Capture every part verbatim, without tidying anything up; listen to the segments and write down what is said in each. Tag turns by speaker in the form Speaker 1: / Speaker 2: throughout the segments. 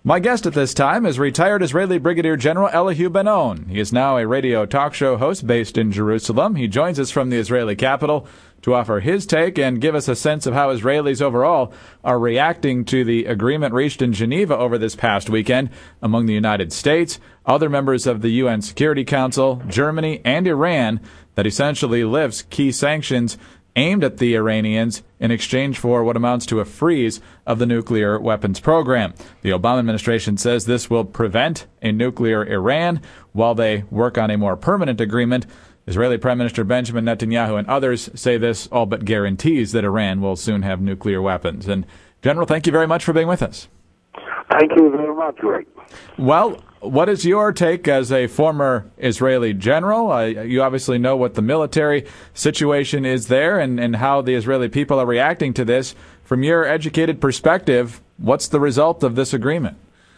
Speaker 1: My guest at this time is retired Israeli Brigadier General Elihu Ben-On. He is now a radio talk show host based in Jerusalem. He joins us from the Israeli capital to offer his take and give us a sense of how Israelis overall are reacting to the agreement reached in Geneva over this past weekend among the United States, other members of the U N Security Council, Germany, and Iran that essentially lifts key sanctions aimed at the Iranians in exchange for what amounts to a freeze of the nuclear weapons program. The Obama administration says this will prevent a nuclear Iran while they work on a more permanent agreement. Israeli Prime Minister Benjamin Netanyahu and others say this all but guarantees that Iran will soon have nuclear weapons. And General, thank you very much for being with us.
Speaker 2: Thank you very much, Greg.
Speaker 1: Well, what is your take as a former Israeli general? Uh, you obviously know what the military situation is there and, and how the Israeli people are reacting to this. From your educated perspective, what's the result of this agreement?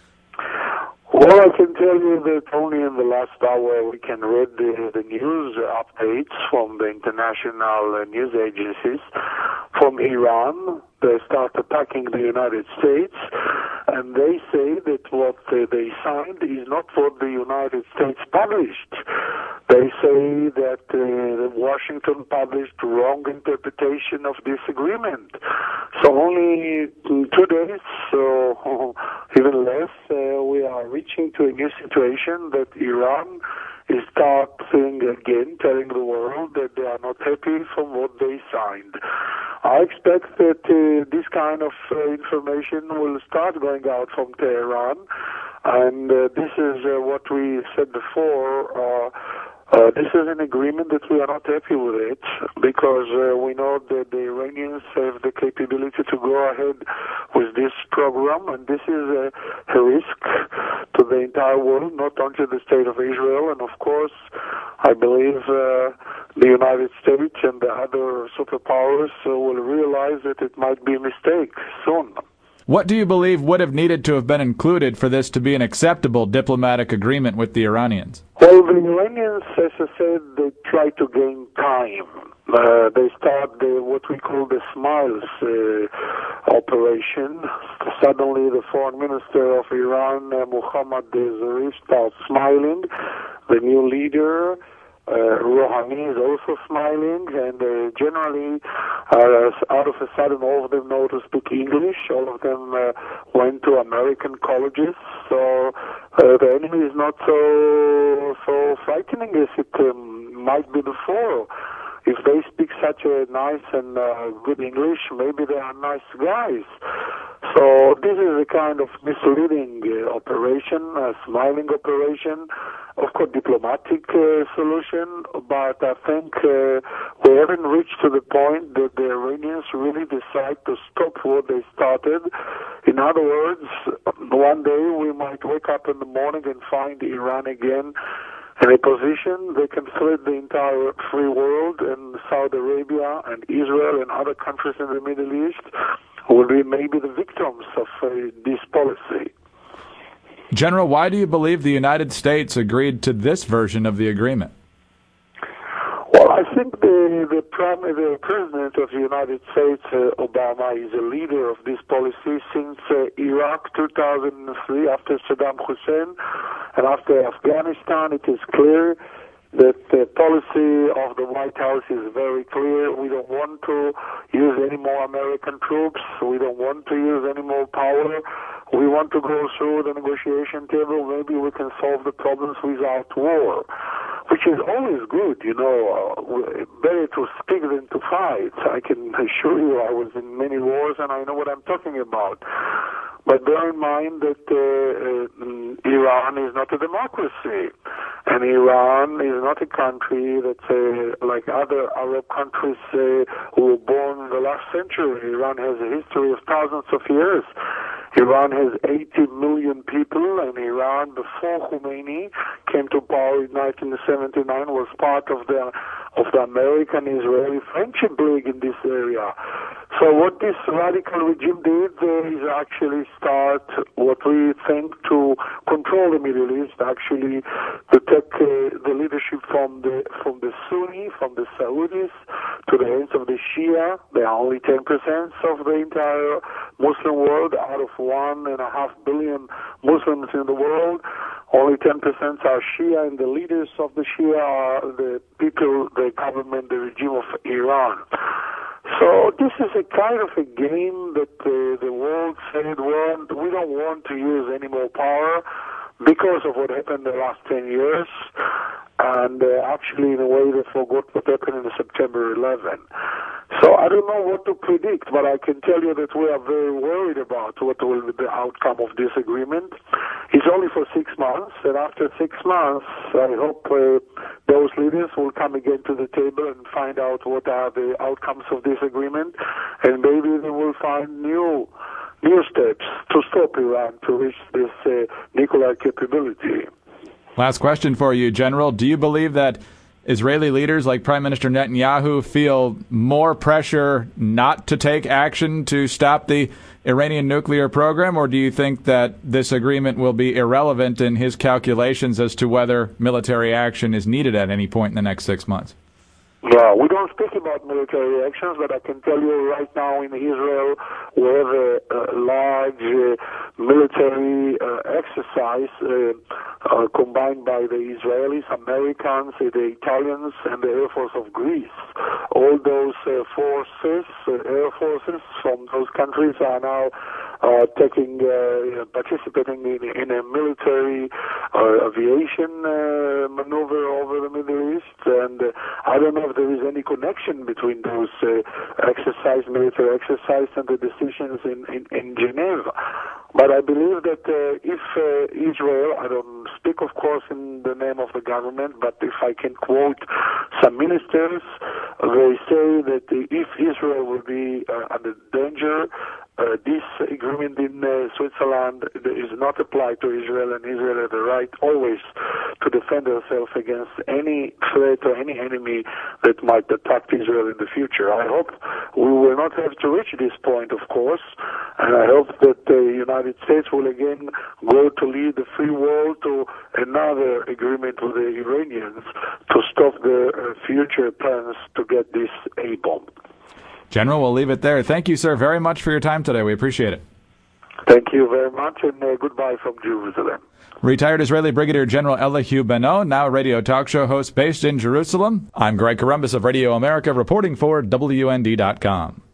Speaker 2: Well, I can tell you that only in the last hour we can read the, the news updates from the international uh, news agencies from Iran. They start attacking the United States, and they say that what uh, they signed is not what the United States published. They say that uh, Washington published wrong interpretation of this agreement. So only two days, so even less, uh, we are reaching to a new situation that Iran is starting again telling the world that they are not happy from what they signed. I expect that uh, this kind of uh, information will start going out from Tehran, and uh, this is uh, what we said before. Uh, Uh, this is an agreement that we are not happy with it because uh, we know that the Iranians have the capability to go ahead with this program, and this is a, a risk to the entire world, not only the state of Israel. And of course, I believe uh, the United States and the other superpowers uh, will realize that it might be a mistake soon.
Speaker 1: What do you believe would have needed to have been included for this to be an acceptable diplomatic agreement with the Iranians?
Speaker 2: Well, the Iranians, as I said, they try to gain time. Uh, they start the, what we call the SMILES uh, operation. Suddenly, the foreign minister of Iran, uh, Mohammad Zarif, starts smiling. The new leader, Uh, Rouhani, is also smiling, and uh, generally, uh, out of a sudden, all of them know to speak English. All of them uh, went to American colleges, so uh, the enemy is not so so frightening as it um, might be before. If they speak such a nice and uh, good English, maybe they are nice guys. So this is a kind of misleading uh, operation, a smiling operation, of course diplomatic uh, solution, but I think uh, we haven't reached to the point that the Iranians really decide to stop what they started. In other words, one day we might wake up in the morning and find Iran again in a position they can threat the entire free world, and Saudi Arabia and Israel and other countries in the Middle East will be maybe the victims of uh, this policy.
Speaker 1: General, why do you believe the United States agreed to this version of the agreement?
Speaker 2: Well, I think the the, Prime, the President of the United States, uh, Obama, is a leader of this policy since uh, Iraq two thousand three, after Saddam Hussein, and after Afghanistan. It is clear that the policy of the White House is very clear. We don't want to use any more American troops. We don't want to use any more power. We want to go through the negotiation table. Maybe we can solve the problems without war, which is always good, you know. Uh, better to speak than to fight. I can assure you I was in many wars and I know what I'm talking about. But bear in mind that uh, uh, Iran is not a democracy, and Iran is not a country that's uh, like other Arab countries uh, who were born in the last century. Iran has a history of thousands of years. Iran has eighty million people, and Iran, before Khomeini came to power in nineteen seventy-nine, was part of the of the American-Israeli Friendship League in this area. So what this radical regime did uh, is actually start what we think to control the Middle East, actually to take uh, the leadership from the from the Sunni, from the Saudis, to the hands of the Shia. They are only ten percent of the entire Muslim world out of one and a half billion Muslims in the world. Only ten percent are Shia, and the leaders of the Shia are the people, the government, the regime of Iran. So this is a kind of a game that uh, the world said, well, we don't want to use any more power because of what happened in the last ten years. And uh, actually, in a way, they forgot what happened in September eleventh. So I don't know what to predict, but I can tell you that we are very worried about what will be the outcome of this agreement. It's only for six months, and after six months, I hope uh, those leaders will come again to the table and find out what are the outcomes of this agreement, and maybe they will find new new steps to stop Iran to reach this uh, nuclear capability.
Speaker 1: Last question for you, General. Do you believe that Israeli leaders like Prime Minister Netanyahu feel more pressure not to take action to stop the Iranian nuclear program, or do you think that this agreement will be irrelevant in his calculations as to whether military action is needed at any point in the next six months?
Speaker 2: Yeah, we don't speak about military actions, but I can tell you right now in Israel we have a, a large uh, military uh, exercise uh, uh, combined by the Israelis, Americans, uh, the Italians, and the Air Force of Greece. All those uh, forces, uh, air forces from those countries are now uh, taking, uh, participating in, in a military uh, aviation uh, maneuver over the Middle East, and uh, I don't know if there is any connection between those uh, exercise, military exercise, and the decisions in, in, in Geneva. But I believe that uh, if uh, Israel, I don't speak, of course, in the name of the government, but if I can quote some ministers, they say that if Israel will be uh, under danger, Uh, this agreement in uh, Switzerland is not applied to Israel, and Israel has the right always to defend herself against any threat or any enemy that might attack Israel in the future. I hope we will not have to reach this point, of course, and I hope that the United States will again go to lead the free world to another agreement with the Iranians to stop the uh, future plans to get this A-bomb.
Speaker 1: General, we'll leave it there. Thank you, sir, very much for your time today. We appreciate it.
Speaker 2: Thank you very much, and uh, goodbye from Jerusalem.
Speaker 1: Retired Israeli Brigadier General Elihu Ben-Ono, now radio talk show host based in Jerusalem. I'm Greg Corombos of Radio America, reporting for W N D dot com.